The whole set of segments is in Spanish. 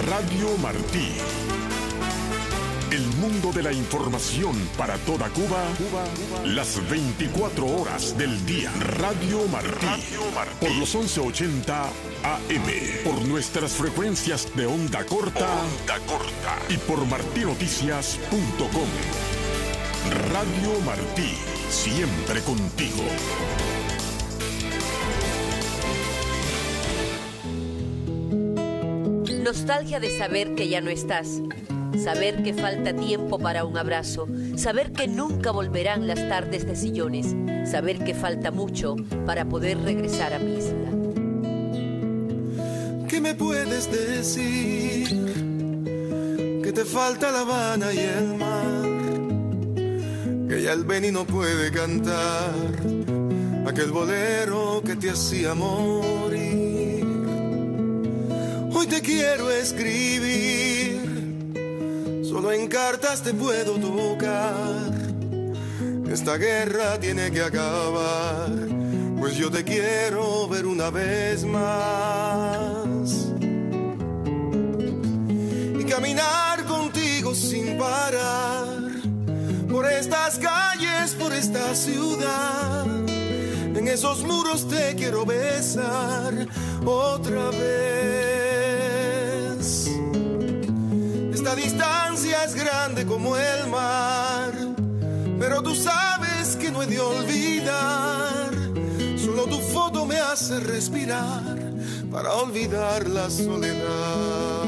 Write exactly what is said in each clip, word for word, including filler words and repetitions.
Radio Martí. El mundo de la información para toda Cuba, Cuba, Cuba. Las veinticuatro horas del día. Radio Martí. Radio Martí. Por los once ochenta A M. Por nuestras frecuencias de onda corta. Onda corta. Y por martí noticias punto com. Radio Martí. Siempre contigo. Nostalgia de saber que ya no estás. Saber que falta tiempo para un abrazo, saber que nunca volverán las tardes de sillones, saber que falta mucho para poder regresar a mi isla. ¿Qué me puedes decir? Que te falta La Habana y el mar, que ya el Beni no puede cantar aquel bolero que te hacía morir. Hoy te quiero escribir, solo en cartas te puedo tocar. Esta guerra tiene que acabar, pues yo te quiero ver una vez más. Y caminar contigo sin parar, por estas calles, por esta ciudad. En esos muros te quiero besar otra vez. Esta distancia es grande como el mar, pero tú sabes que no he de olvidar. Solo tu foto me hace respirar para olvidar la soledad.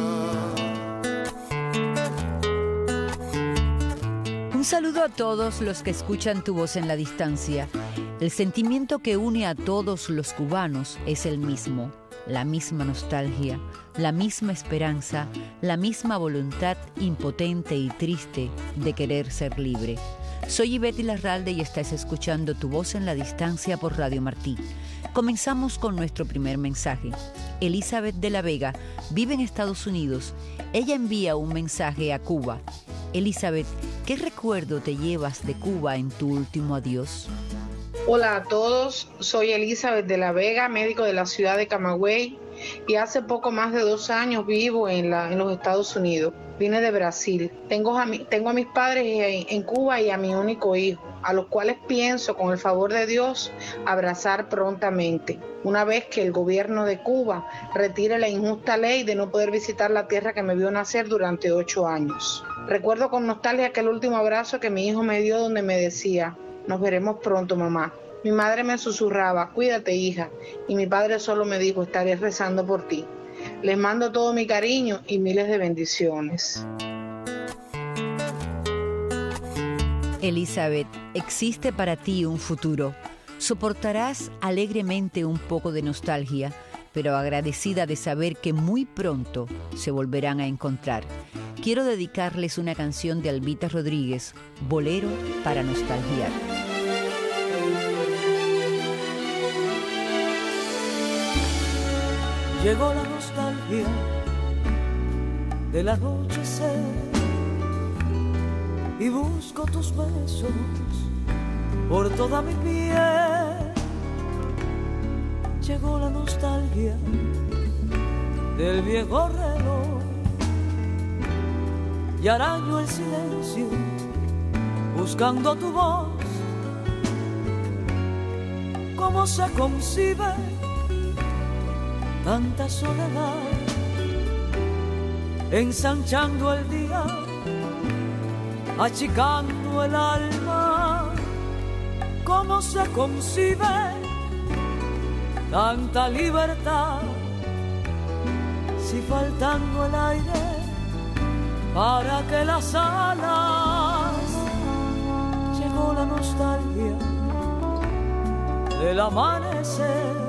Un saludo a todos los que escuchan Tu Voz en la Distancia. El sentimiento que une a todos los cubanos es el mismo. La misma nostalgia, la misma esperanza, la misma voluntad impotente y triste de querer ser libre. Soy Ivette Larralde y estás escuchando Tu Voz en la Distancia por Radio Martí. Comenzamos con nuestro primer mensaje. Elizabeth de la Vega vive en Estados Unidos. Ella envía un mensaje a Cuba. Elizabeth, ¿qué recuerdo te llevas de Cuba en tu último adiós? Hola a todos, soy Elizabeth de la Vega, médico de la ciudad de Camagüey, y hace poco más de dos años vivo en, la, en los Estados Unidos. Vine de Brasil. Tengo a, mi, tengo a mis padres en, en Cuba y a mi único hijo, a los cuales pienso, con el favor de Dios, abrazar prontamente, una vez que el gobierno de Cuba retire la injusta ley de no poder visitar la tierra que me vio nacer durante ocho años. Recuerdo con nostalgia aquel último abrazo que mi hijo me dio, donde me decía: nos veremos pronto, mamá. Mi madre me susurraba: cuídate, hija. Y mi padre solo me dijo: estaré rezando por ti. Les mando todo mi cariño y miles de bendiciones. Elizabeth, existe para ti un futuro. Soportarás alegremente un poco de nostalgia, pero agradecida de saber que muy pronto se volverán a encontrar. Quiero dedicarles una canción de Albita Rodríguez, Bolero para nostalgiar. Llegó la nostalgia del anochecer y busco tus besos por toda mi piel. Llegó la nostalgia del viejo reloj y araño el silencio buscando tu voz. ¿Cómo se concibe tanta soledad, ensanchando el día, achicando el alma? ¿Cómo se concibe tanta libertad, si faltando el aire para que las alas? Llegó la nostalgia del amanecer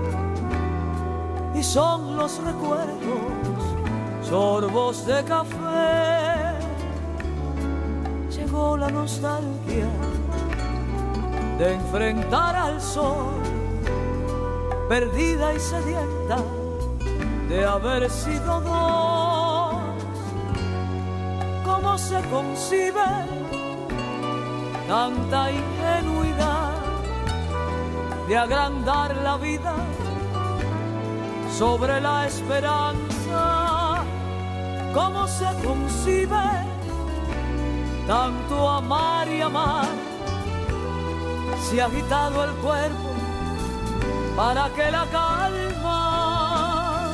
y son los recuerdos, sorbos de café. Llegó la nostalgia de enfrentar al sol, perdida y sedienta de haber sido dos. ¿Cómo se concibe tanta ingenuidad de agrandar la vida sobre la esperanza? cómo se concibe tanto amar y amar. Se ha agitado el cuerpo para que la calma.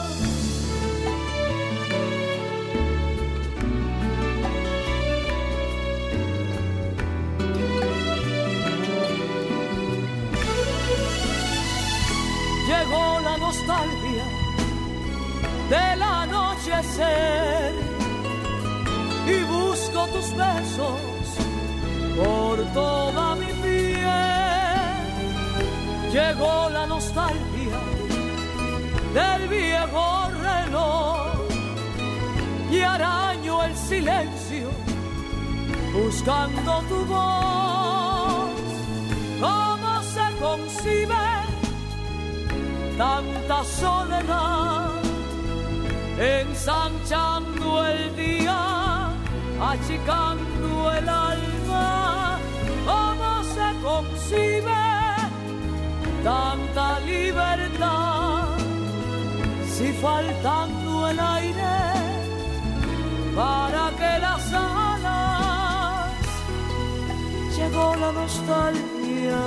Llegó la nostalgia del anochecer y busco tus besos por toda mi piel. Llegó la nostalgia del viejo reloj y araño el silencio buscando tu voz. ¿Cómo se concibe tanta soledad, ensanchando el día, achicando el alma? ¿Cómo se concibe tanta libertad, si faltando el aire para que las alas? Llegó la nostalgia.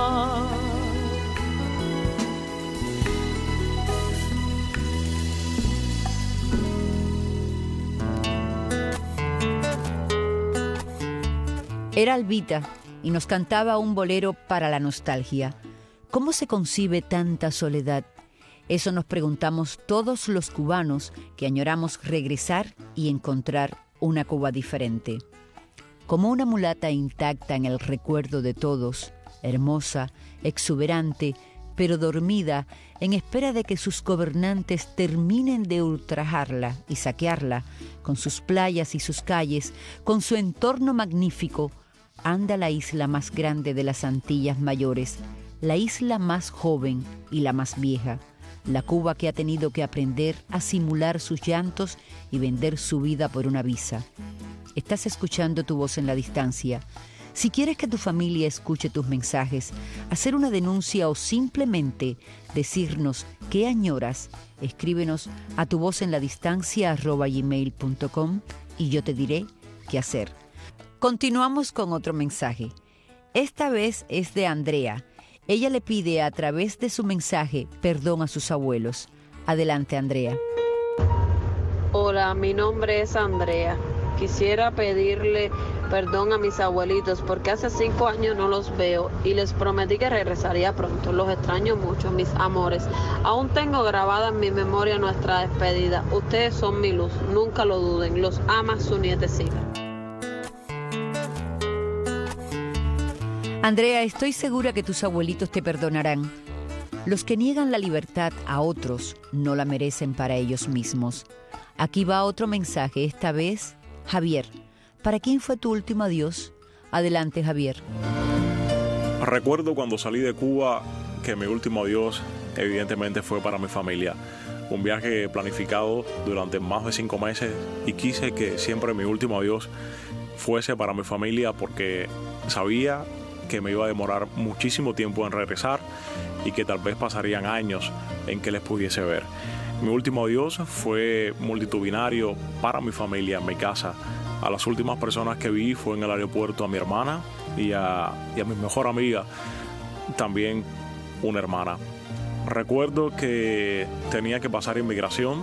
Era Albita y nos cantaba un bolero para la nostalgia. ¿Cómo se concibe tanta soledad? Eso nos preguntamos todos los cubanos que añoramos regresar y encontrar una Cuba diferente. Como una mulata intacta en el recuerdo de todos, hermosa, exuberante, pero dormida, en espera de que sus gobernantes terminen de ultrajarla y saquearla, con sus playas y sus calles, con su entorno magnífico, anda la isla más grande de las Antillas Mayores, la isla más joven y la más vieja, la Cuba que ha tenido que aprender a simular sus llantos y vender su vida por una visa. Estás escuchando Tu Voz en la Distancia. Si quieres que tu familia escuche tus mensajes, hacer una denuncia o simplemente decirnos qué añoras, escríbenos a tuvozenladistancia arroba gmail punto com y yo te diré qué hacer. Continuamos con otro mensaje. Esta vez es de Andrea. Ella le pide a través de su mensaje perdón a sus abuelos. Adelante, Andrea. Hola, mi nombre es Andrea. Quisiera pedirle perdón a mis abuelitos porque hace cinco años no los veo y les prometí que regresaría pronto. Los extraño mucho, mis amores. Aún tengo grabada en mi memoria nuestra despedida. Ustedes son mi luz, nunca lo duden. Los ama su nietecita. Andrea, estoy segura que tus abuelitos te perdonarán. Los que niegan la libertad a otros no la merecen para ellos mismos. Aquí va otro mensaje, esta vez Javier. ¿Para quién fue tu último adiós? Adelante, Javier. Recuerdo cuando salí de Cuba que mi último adiós evidentemente fue para mi familia. Un viaje planificado durante más de cinco meses y quise que siempre mi último adiós fuese para mi familia porque sabía que me iba a demorar muchísimo tiempo en regresar y que tal vez pasarían años en que les pudiese ver. Mi último adiós fue multitudinario para mi familia en mi casa. A las últimas personas que vi fue en el aeropuerto a mi hermana y a, y a mi mejor amiga, también una hermana. Recuerdo que tenía que pasar inmigración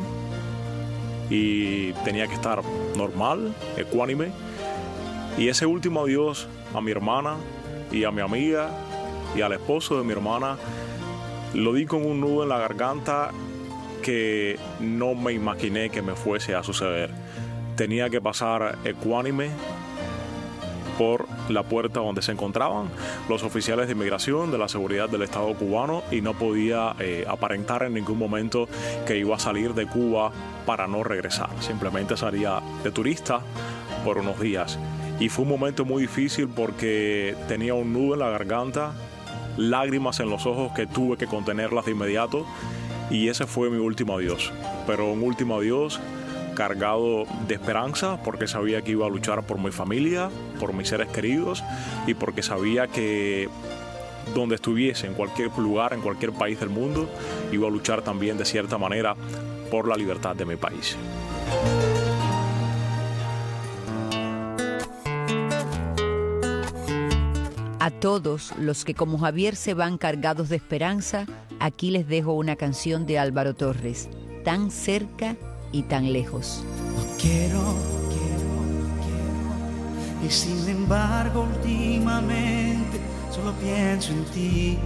y tenía que estar normal, ecuánime. Y ese último adiós a mi hermana y a mi amiga y al esposo de mi hermana lo di con un nudo en la garganta que no me imaginé que me fuese a suceder. Tenía que pasar ecuánime por la puerta donde se encontraban los oficiales de inmigración de la seguridad del Estado cubano y no podía eh, aparentar en ningún momento que iba a salir de Cuba para no regresar. Simplemente salía de turista por unos días. Y fue un momento muy difícil porque tenía un nudo en la garganta, lágrimas en los ojos que tuve que contenerlas de inmediato y ese fue mi último adiós. Pero un último adiós cargado de esperanza porque sabía que iba a luchar por mi familia, por mis seres queridos y porque sabía que donde estuviese, en cualquier lugar, en cualquier país del mundo, iba a luchar también de cierta manera por la libertad de mi país. A todos los que como Javier se van cargados de esperanza, aquí les dejo una canción de Álvaro Torres, Tan cerca y tan lejos. No quiero, quiero, quiero, y sin embargo últimamente solo pienso en ti.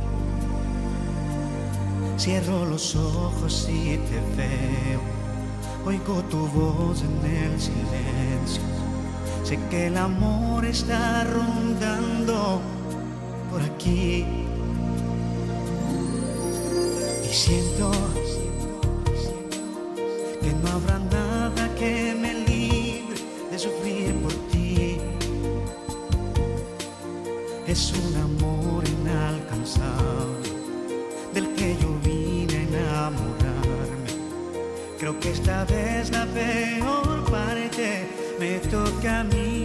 Cierro los ojos y te veo, oigo tu voz en el silencio. Sé que el amor está rondando por aquí. Y siento que no habrá nada que me libre de sufrir por ti. Es un amor inalcanzable del que yo vine a enamorarme. Creo que esta vez la peor parte me toca a mí.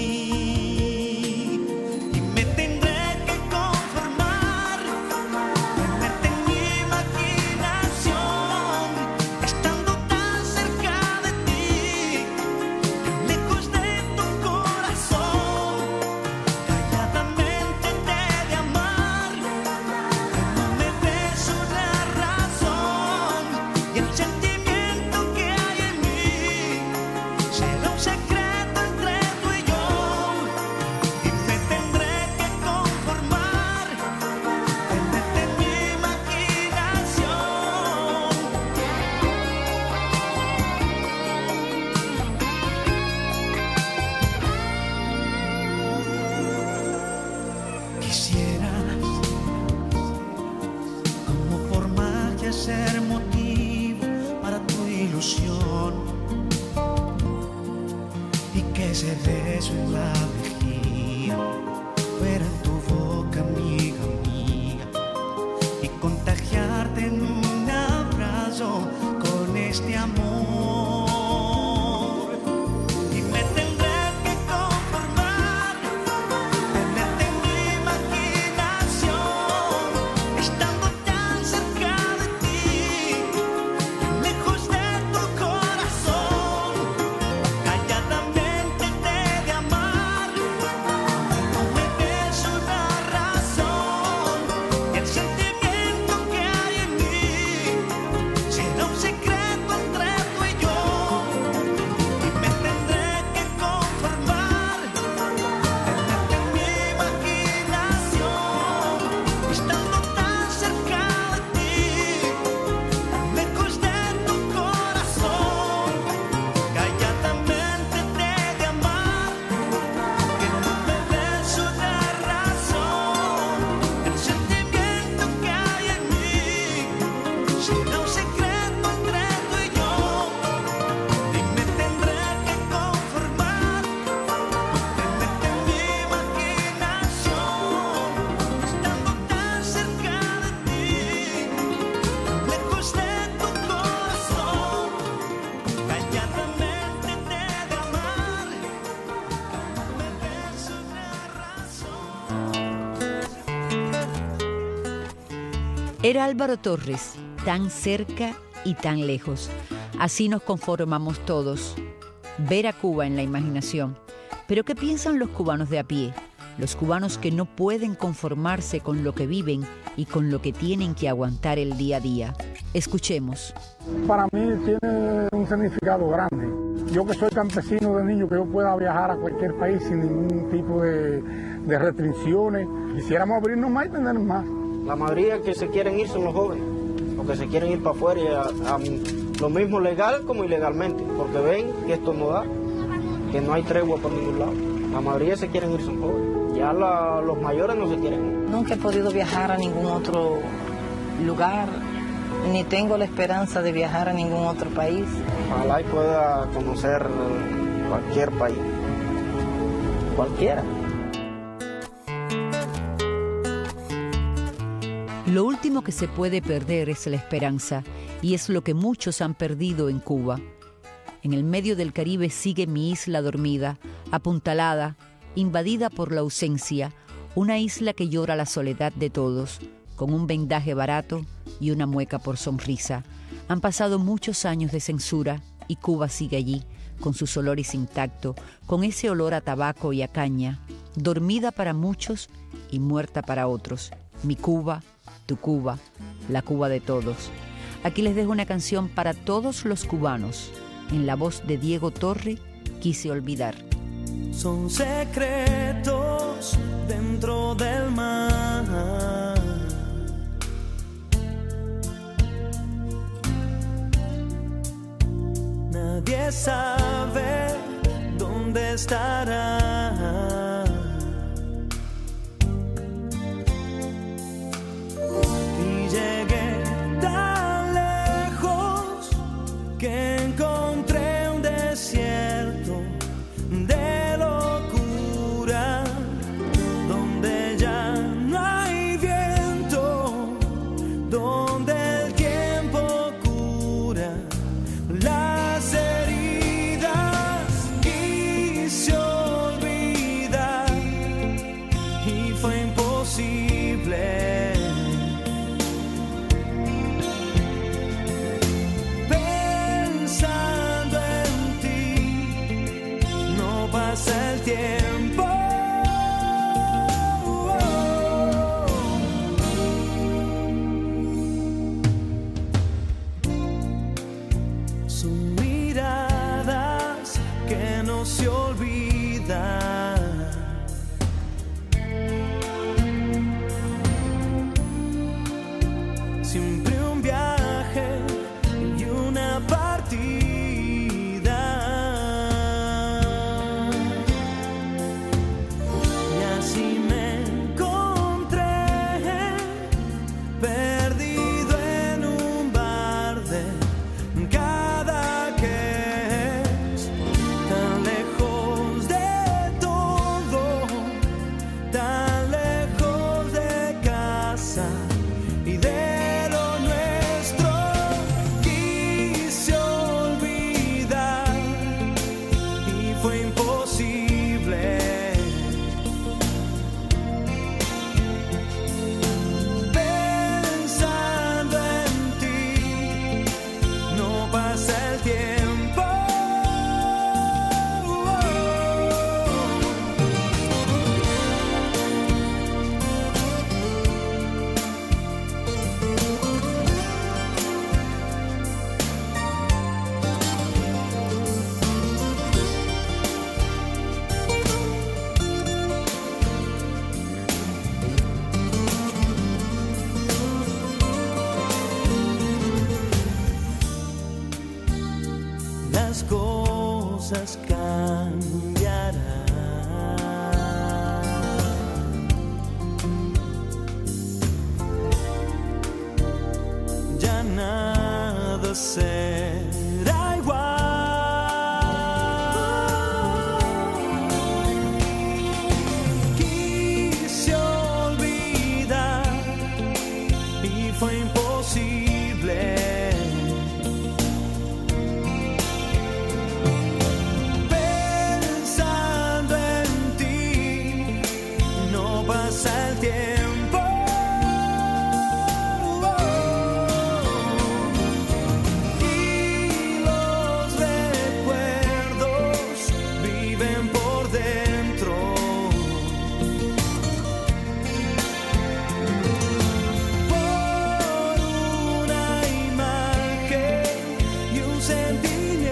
Y me tendré que conformar, tenerte en mi imaginación, estando tan cerca de ti, lejos de tu corazón. Calladamente te he de amar, que no me des una razón. Y el sentimiento que hay en mí será un secreto entre tú y yo. Y me tendré que conformar, tenerte en mi imaginación. Quisiera, como por magia, ser motivo para tu ilusión, y que ese beso en la mejilla fuera en tu boca, amiga mía, y contagiarte en un abrazo con este amor. Y me tendré que conformar, tenerte en mi imaginación, estando tan cerca de ti, lejos de tu corazón. Calladamente te he de amar, no me des una razón. Y el sentimiento que hay en mí será un secreto entre tú y yo. Y me tendré que conformar, tenerte en mi imaginación, estando tan cerca de ti, lejos de tu corazón. Calladamente te he de amar, que no me des una razón. El sentimiento que hay en mí será un secreto entre tú y yo. Y me tendré que conformar, tenerte en mi imaginación, estando tan cerca de ti, lejos de tu corazón. Calladamente te he de amar, no me des una razón. Era Álvaro Torres, Tan cerca y tan lejos. Así nos conformamos todos. Ver a Cuba en la imaginación. Pero ¿qué piensan los cubanos de a pie? Los cubanos que no pueden conformarse con lo que viven y con lo que tienen que aguantar el día a día. Escuchemos. Para mí tiene un significado grande. Yo que soy campesino de niño, que yo pueda viajar a cualquier país sin ningún tipo de, de restricciones. Quisiéramos abrirnos más y tener más. La mayoría que se quieren ir son los jóvenes, los que se quieren ir para afuera, y a, a, lo mismo legal como ilegalmente, porque ven que esto no da, que no hay tregua por ningún lado. La mayoría se quieren ir son jóvenes, ya la, los mayores no se quieren ir. Nunca he podido viajar a ningún otro lugar, ni tengo la esperanza de viajar a ningún otro país. Ojalá y pueda conocer cualquier país, cualquiera. Lo último que se puede perder es la esperanza, y es lo que muchos han perdido en Cuba. En el medio del Caribe sigue mi isla dormida, apuntalada, invadida por la ausencia, una isla que llora la soledad de todos, con un vendaje barato y una mueca por sonrisa. Han pasado muchos años de censura y Cuba sigue allí, con sus olores intactos, con ese olor a tabaco y a caña, dormida para muchos y muerta para otros. Mi Cuba, tu Cuba, la Cuba de todos. Aquí les dejo una canción para todos los cubanos, en la voz de Diego Torre, Quise olvidar. Son secretos dentro del mar. Nadie sabe dónde estará. Y llegué tan lejos que encontré un desierto de locura, donde ya no hay viento, donde el tiempo cura las heridas. Quise olvidar y fue imposible. Pensando en ti, no pasa el tiempo. Son miradas que no se olvidan. Siempre un viaje y una partida. Y así me encontré perdido en un bar de Cadaqués, tan lejos de todo, tan lejos de casa y de lo nuestro. Quise olvidar y fue imposible. Pensando en ti, no pasa el tiempo. Las cosas cambiarán. Ya nada será igual. Quise olvidar y fue imposible. Pensando en ti, no pasa el tiempo. Y los recuerdos viven por dentro. Por una imagen y un sentimiento.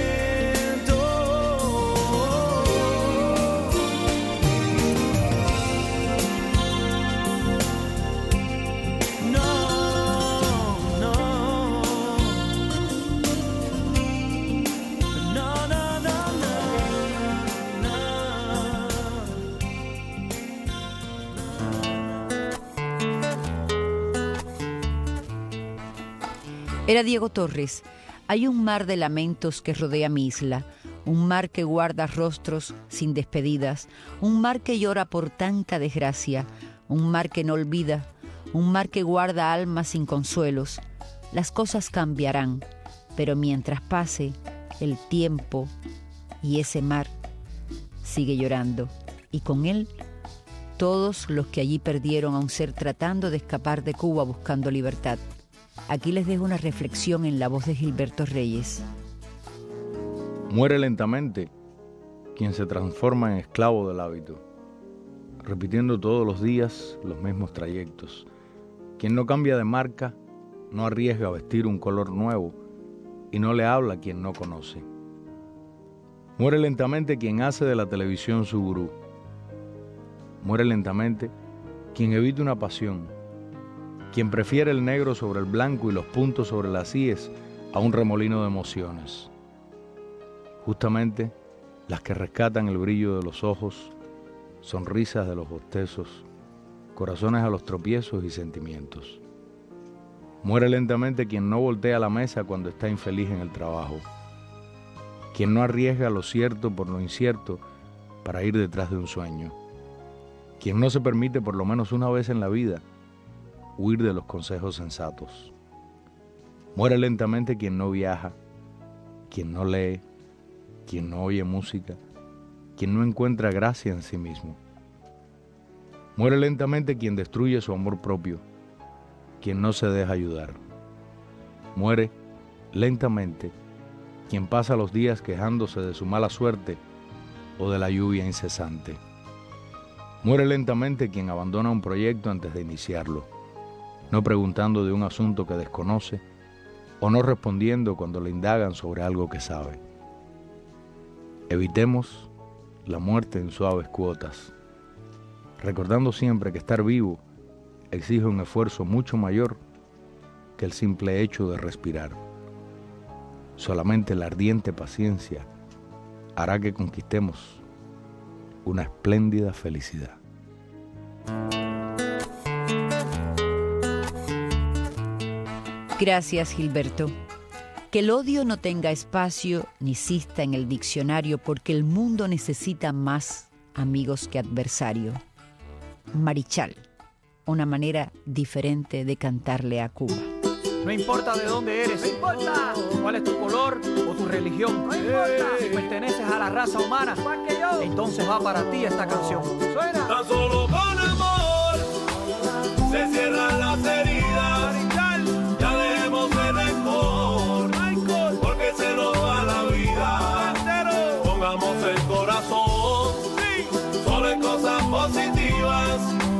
No, no, no, no, no, Era Diego Torres. Hay un mar de lamentos que rodea mi isla, un mar que guarda rostros sin despedidas, un mar que llora por tanta desgracia, un mar que no olvida, un mar que guarda almas sin consuelos. Las cosas cambiarán, pero mientras pase el tiempo y ese mar sigue llorando, y con él todos los que allí perdieron a un ser tratando de escapar de Cuba buscando libertad. Aquí les dejo una reflexión en la voz de Gilberto Reyes. Muere lentamente quien se transforma en esclavo del hábito. repitiendo todos los días los mismos trayectos. Quien no cambia de marca no arriesga a vestir un color nuevo y no le habla a quien no conoce. Muere lentamente quien hace de la televisión su gurú. Muere lentamente quien evita una pasión, quien prefiere el negro sobre el blanco y los puntos sobre las íes a un remolino de emociones. Justamente las que rescatan el brillo de los ojos, sonrisas de los bostezos, corazones a los tropiezos y sentimientos. Muere lentamente quien no voltea la mesa cuando está infeliz en el trabajo, quien no arriesga lo cierto por lo incierto para ir detrás de un sueño, quien no se permite por lo menos una vez en la vida huir de los consejos sensatos. Muere lentamente quien no viaja, quien no lee, quien no oye música, quien no encuentra gracia en sí mismo. Muere lentamente quien destruye su amor propio, quien no se deja ayudar. Muere lentamente quien pasa los días quejándose de su mala suerte o de la lluvia incesante. Muere lentamente quien abandona un proyecto antes de iniciarlo, no preguntando de un asunto que desconoce o no respondiendo cuando le indagan sobre algo que sabe. Evitemos la muerte en suaves cuotas, recordando siempre que estar vivo exige un esfuerzo mucho mayor que el simple hecho de respirar. Solamente la ardiente paciencia hará que conquistemos una espléndida felicidad. Gracias, Gilberto. Que el odio no tenga espacio ni cista en el diccionario, porque el mundo necesita más amigos que adversario. Marichal, una manera diferente de cantarle a Cuba. No importa de dónde eres, no importa cuál es tu color o tu religión, no importa si perteneces a la raza humana, que yo, entonces va para ti esta canción. Suena. Tan solo con amor se cierran las heridas. Ya dejemos el rencor, porque se nos va la vida. Pongamos el corazón solo en cosas positivas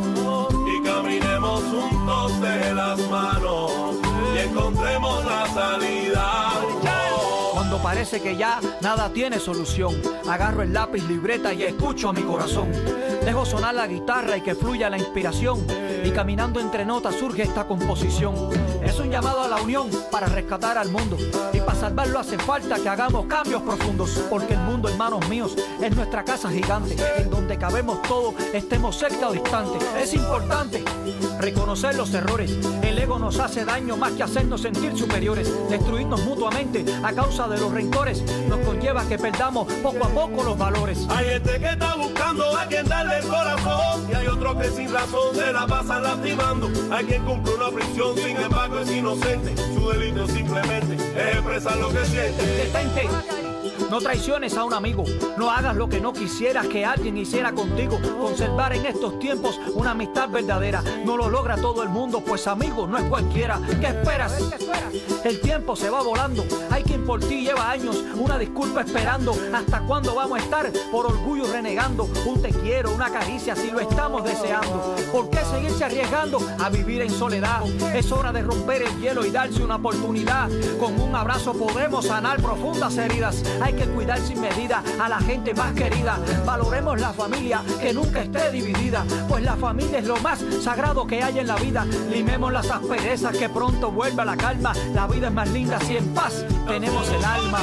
y caminemos juntos de las manos y encontremos la salida. Cuando parece que ya nada tiene solución, agarro el lápiz, libreta y escucho a mi corazón. Dejo sonar la guitarra y que fluya la inspiración, y caminando entre notas surge esta composición. Es un llamado a la unión para rescatar al mundo, y para salvarlo hace falta que hagamos cambios profundos, porque el mundo, hermanos míos, es nuestra casa gigante, en donde cabemos todos, estemos cerca o distante. Es importante reconocer los errores. El ego nos hace daño más que hacernos sentir superiores. Destruirnos mutuamente a causa de los rencores nos conlleva a que perdamos poco a poco los valores. Hay gente que está buscando a quien darle el corazón, y hay otros que sin razón se la pasan lastimando. Hay quien cumple una prisión, sin embargo es inocente. Su delito simplemente es expresar lo que siente. Detente. No traiciones a un amigo, no hagas lo que no quisieras que alguien hiciera contigo. Conservar en estos tiempos una amistad verdadera no lo logra todo el mundo, pues amigo no es cualquiera. ¿Qué esperas? El tiempo se va volando, hay quien por ti lleva años una disculpa esperando. ¿Hasta cuándo vamos a estar por orgullo renegando? Un te quiero, una caricia si lo estamos deseando. ¿Por qué seguirse arriesgando a vivir en soledad? Es hora de romper el hielo y darse una oportunidad. Con un abrazo podemos sanar profundas heridas. Hay que cuidar sin medida a la gente más querida. Valoremos la familia, que nunca esté dividida, pues la familia es lo más sagrado que hay en la vida. Limemos las asperezas, que pronto vuelva la calma. La vida es más linda si en paz tenemos el alma.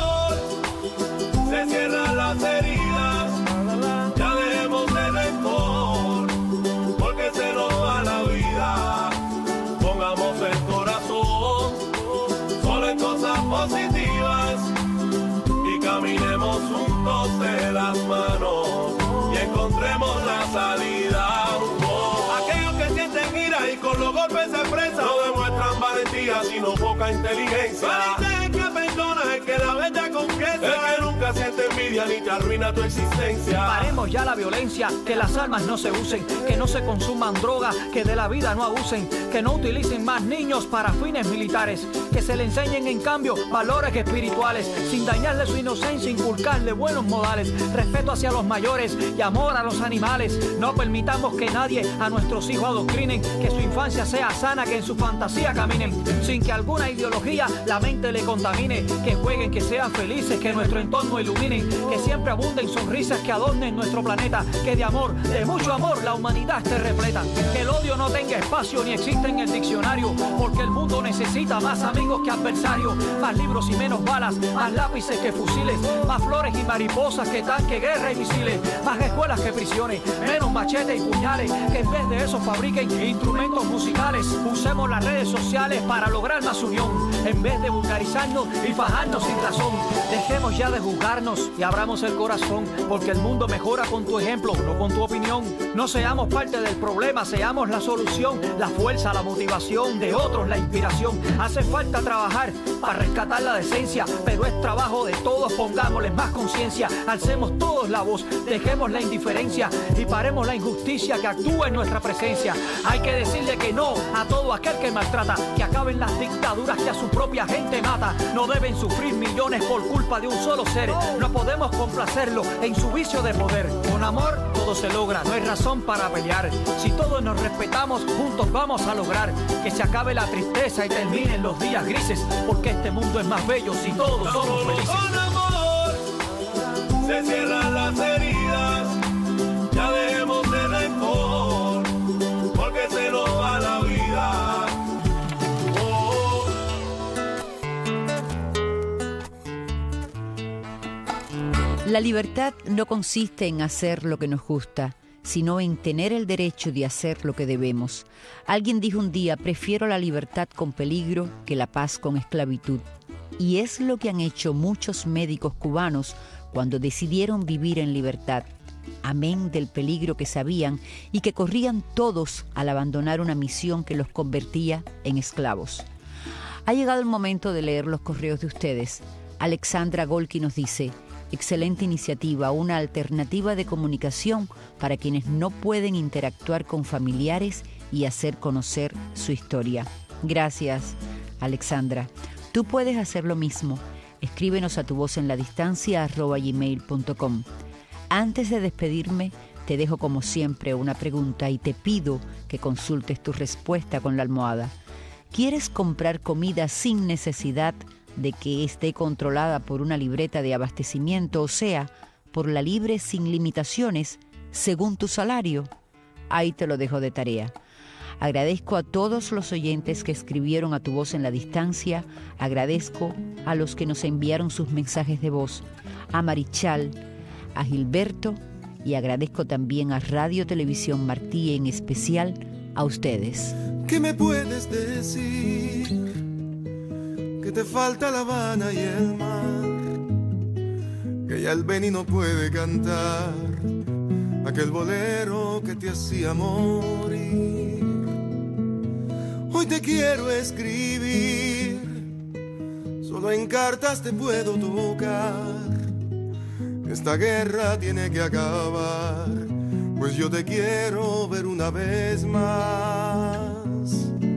Se cierran las heridas, ya dejemos el rencor, porque se nos va la vida. Pongamos el corazón solo en cosas positivas y caminemos juntos de las manos y encontremos la salida. Oh. Aquellos que sienten ira y con los golpes se expresan, no demuestran valentía sino poca inteligencia. Valiente es que perdona, es que la bella conquista, el que nunca siente envidia envidia ni te arruina tu existencia. Paremos ya la violencia, que las armas no se usen, que no se consuman drogas, que de la vida no abusen, que no utilicen más niños para fines militares, que se le enseñen en cambio valores espirituales, sin dañarle su inocencia, inculcarle buenos modales, respeto hacia los mayores y amor a los animales. No permitamos que nadie a nuestros hijos adoctrinen, que su infancia sea sana, que en su fantasía caminen, sin que alguna ideología la mente le contamine, que jueguen, que sean felices, que nuestro entorno iluminen, que siempre abunden sonrisas que adornen nuestro planeta, que de amor, de mucho amor, la humanidad esté repleta, que el odio no tenga espacio ni exista en el diccionario, porque el mundo necesita más amigos que adversarios, más libros y menos balas, más lápices que fusiles, más flores y mariposas que tanque, guerra y misiles, más escuelas que prisiones, menos machetes y puñales, que en vez de eso fabriquen instrumentos musicales. Usemos las redes sociales para lograr más unión, en vez de vulgarizarnos y fajarnos sin razón. Dejemos ya de juzgarnos y abramos el corazón, porque el mundo mejora con tu ejemplo, no con tu opinión. No seamos parte del problema, seamos la solución, la fuerza, la motivación, de otros la inspiración. Hace falta trabajar para rescatar la decencia, pero es trabajo de todos, pongámosles más conciencia. Alcemos todos la voz, dejemos la indiferencia y paremos la injusticia que actúa en nuestra presencia. Hay que decirle que no a todo aquel que maltrata, que acaben las dictaduras que a su propia gente mata. No deben sufrir millones por culpa de un solo ser, no podemos complacerlo en su vicio de poder. Con amor todo se logra, no hay razón para pelear. Si todos nos respetamos, juntos vamos a lograr que se acabe la tristeza y terminen los días grises, porque este mundo es más bello si todos somos felices. Con amor se cierran las heridas, ya dejemos de rencor, porque se nos va la vida. Oh. La libertad no consiste en hacer lo que nos gusta, sino en tener el derecho de hacer lo que debemos. Alguien dijo un día: prefiero la libertad con peligro que la paz con esclavitud. Y es lo que han hecho muchos médicos cubanos cuando decidieron vivir en libertad, amén del peligro que sabían y que corrían todos al abandonar una misión que los convertía en esclavos. Ha llegado el momento de leer los correos de ustedes. Alexandra Golki nos dice: excelente iniciativa, una alternativa de comunicación para quienes no pueden interactuar con familiares y hacer conocer su historia. Gracias, Alexandra. Tú puedes hacer lo mismo. Escríbenos a tu voz en la distancia arroba gmail punto com. Antes de despedirme, te dejo como siempre una pregunta y te pido que consultes tu respuesta con la almohada. ¿Quieres comprar comida sin necesidad de que esté controlada por una libreta de abastecimiento, o sea, por la libre sin limitaciones, según tu salario? Ahí te lo dejo de tarea. Agradezco a todos los oyentes que escribieron a tu voz en la distancia, agradezco a los que nos enviaron sus mensajes de voz, a Marichal, a Gilberto, y agradezco también a Radio Televisión Martí, en especial a ustedes. ¿Qué me puedes decir? Que te falta La Habana y el mar, que ya el Beni no puede cantar aquel bolero que te hacía morir. Hoy te quiero escribir, solo en cartas te puedo tocar. Esta guerra tiene que acabar, pues yo te quiero ver una vez más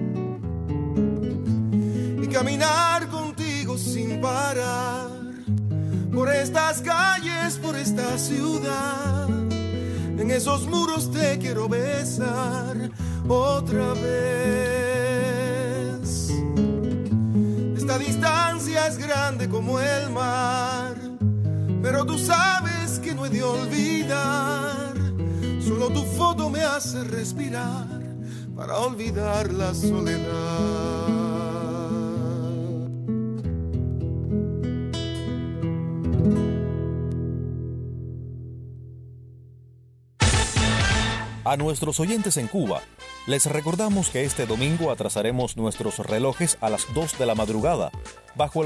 y caminar contigo sin parar por estas calles, por esta ciudad. En esos muros te quiero besar otra vez. Esta distancia es grande como el mar, pero tú sabes que no he de olvidar. Solo tu foto me hace respirar para olvidar la soledad. A nuestros oyentes en Cuba, les recordamos que este domingo atrasaremos nuestros relojes a las dos de la madrugada, bajo el